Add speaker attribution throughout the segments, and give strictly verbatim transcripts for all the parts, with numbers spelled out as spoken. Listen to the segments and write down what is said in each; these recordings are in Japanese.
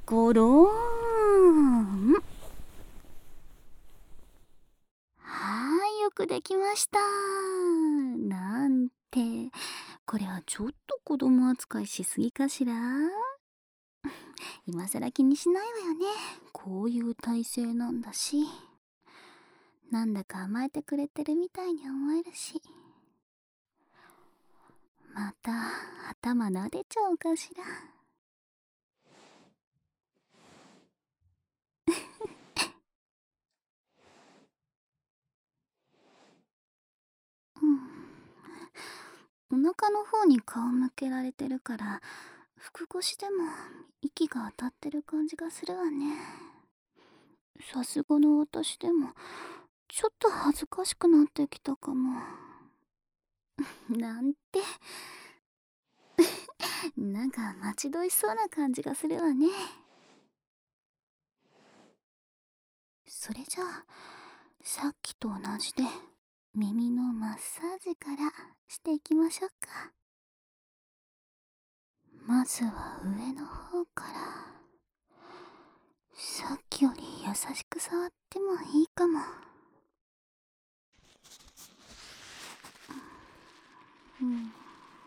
Speaker 1: ゴローン。はーい、よくできました。なんて、これはちょっと子供扱いしすぎかしら。今更気にしないわよね。こういう体勢なんだし。なんだか甘えてくれてるみたいに思えるし。また頭撫でちゃおうかしら。うん、お腹の方に顔向けられてるから腹越しでも息が当たってる感じがするわね。さすがの私でもちょっと恥ずかしくなってきたかも。なんてなんか待ち遠しそうな感じがするわね。それじゃあさっきと同じで耳のマッサージからしていきましょうか。まずは上の方から。さっきより優しく触ってもいいかも。うん、うん、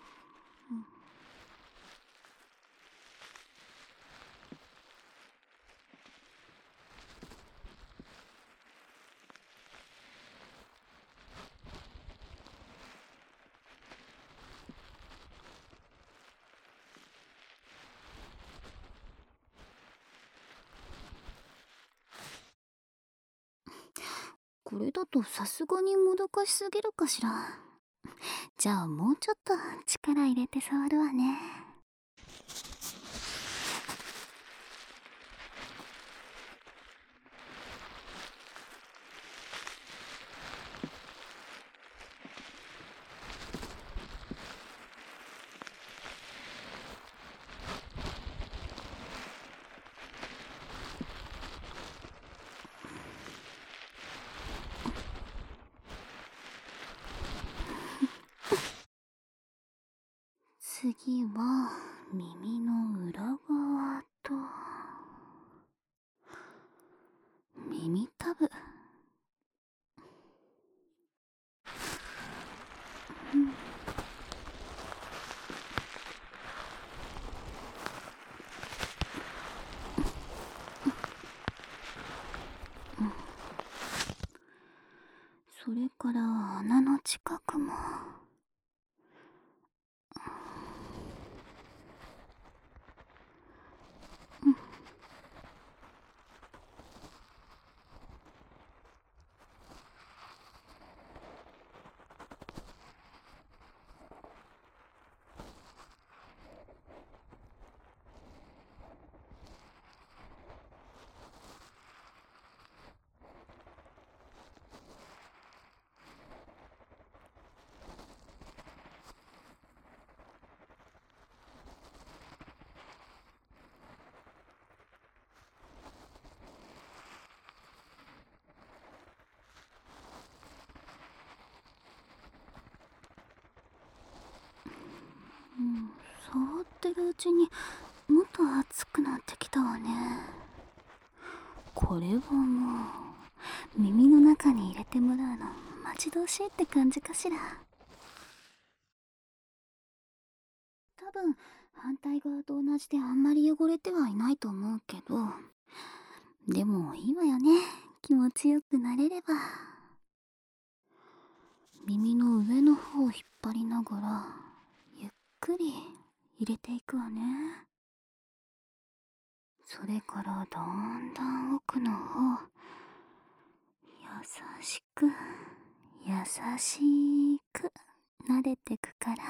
Speaker 1: これだとさすがにもどかしすぎるかしら。じゃあもうちょっと力入れて触るわね。次は耳の裏側と耳たぶ。うん、それから穴の近くも。うん、触ってるうちにもっと熱くなってきたわね。これはもう耳の中に入れてもらうの待ち遠しいって感じかしら。多分反対側と同じであんまり汚れてはいないと思うけど、でもいいわよね、気持ちよくなれれば。耳の上の方を引っ張りながらゆっくり入れていくわね。それからだんだん奥の方、優しく優しく撫でてくから。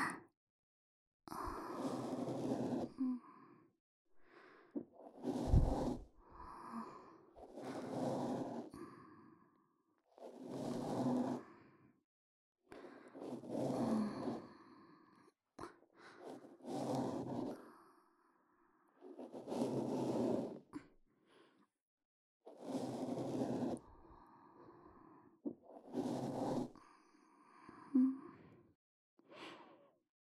Speaker 1: うん、うん、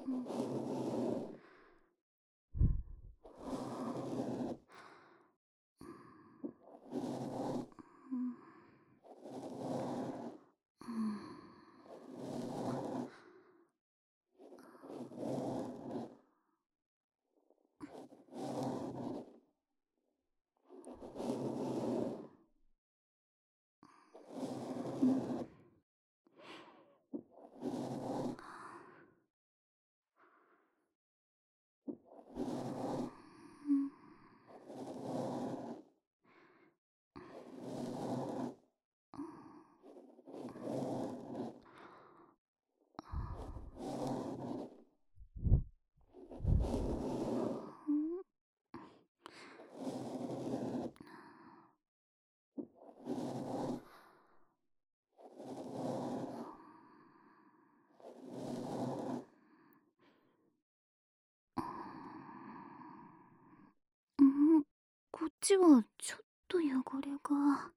Speaker 1: うん、こっちはちょっと汚れが。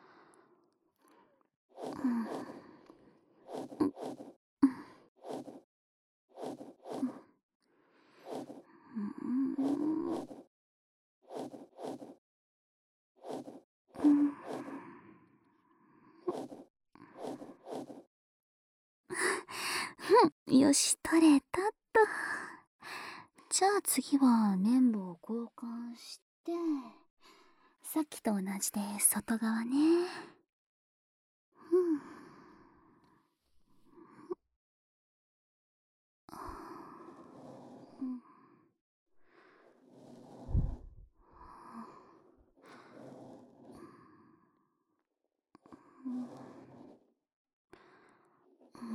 Speaker 1: うん。うん。うん、よし、取れたっと。じゃあ次は綿棒を交換して、さっきと同じで外側ね。うん。うん。うん。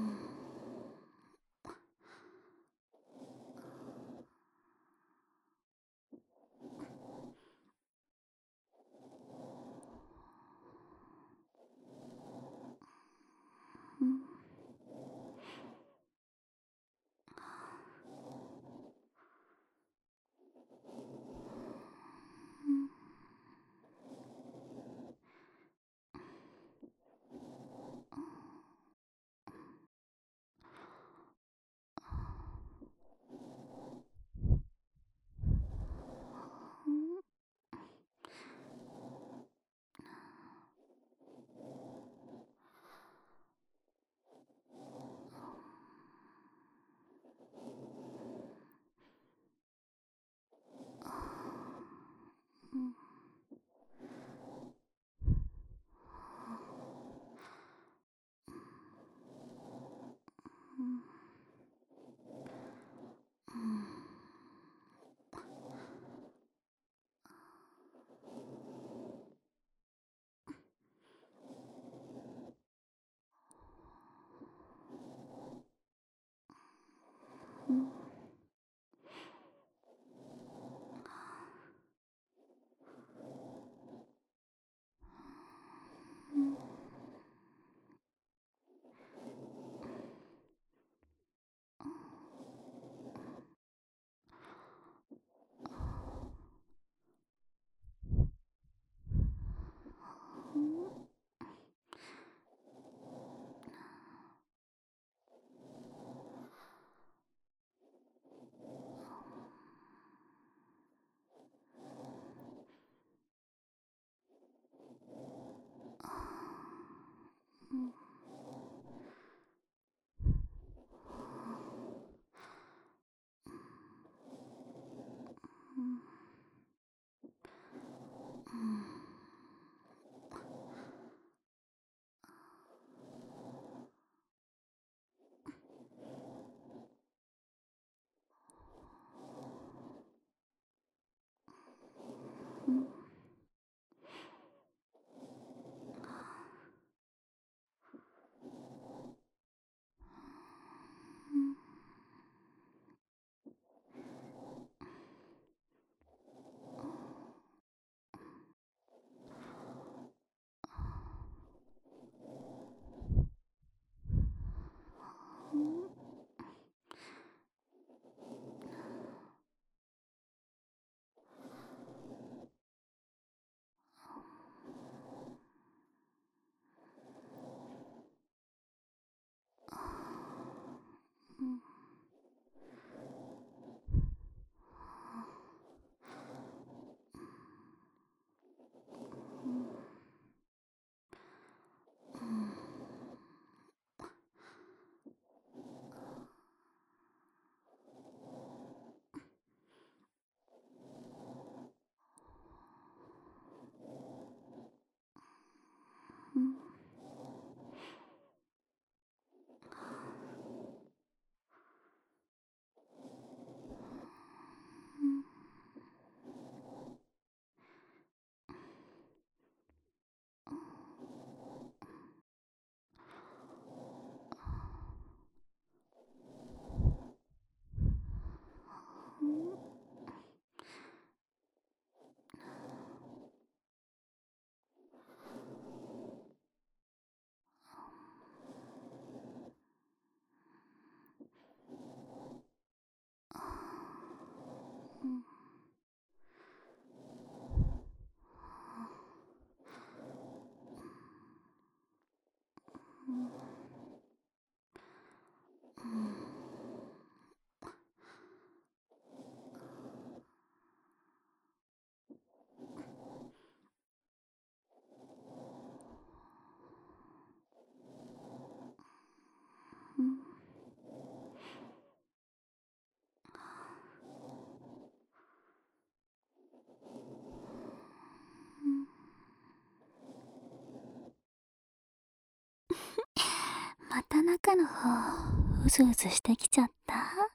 Speaker 1: 中の方うずうずしてきちゃった。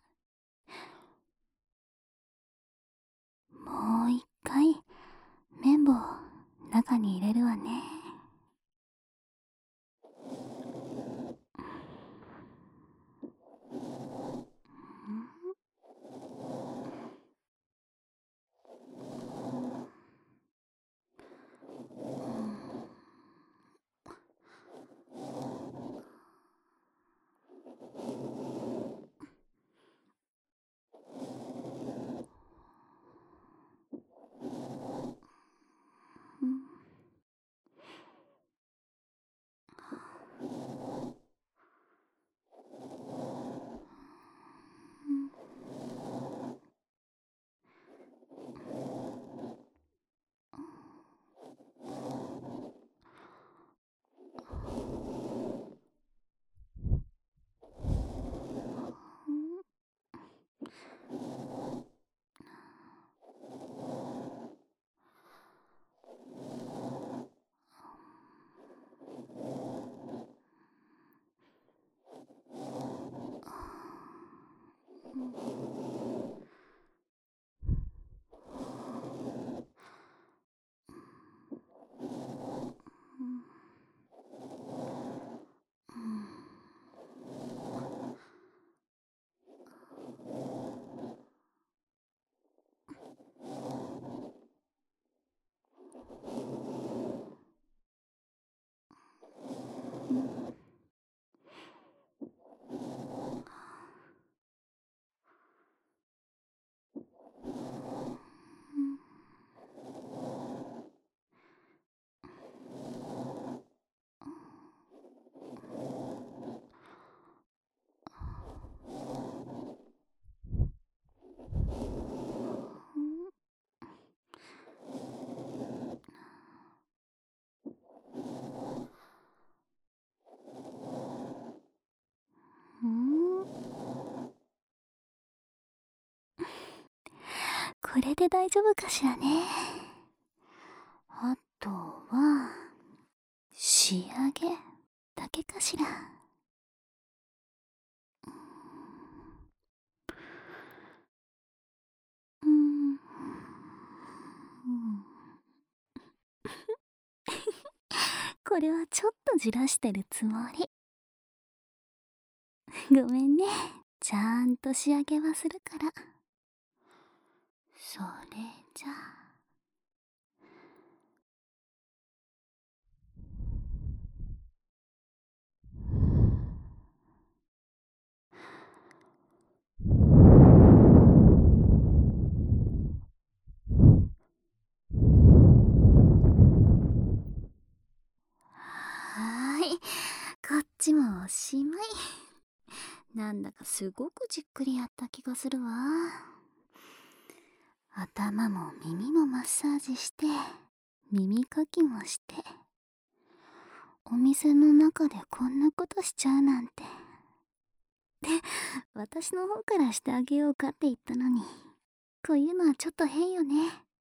Speaker 1: もう一回綿棒中に入れるわね。うん、これで大丈夫かしらね。あとは仕上げだけかしら。うん、うん、これはちょっとじらしてるつもり。ごめんね。ちゃんと仕上げはするから。それじゃあ。はーい、こっちもおしまい。なんだかすごくじっくりやった気がするわ。頭も耳もマッサージして、耳かきもして、お店の中でこんなことしちゃうなんて。で、私の方からしてあげようかって言ったのに、こういうのはちょっと変よね。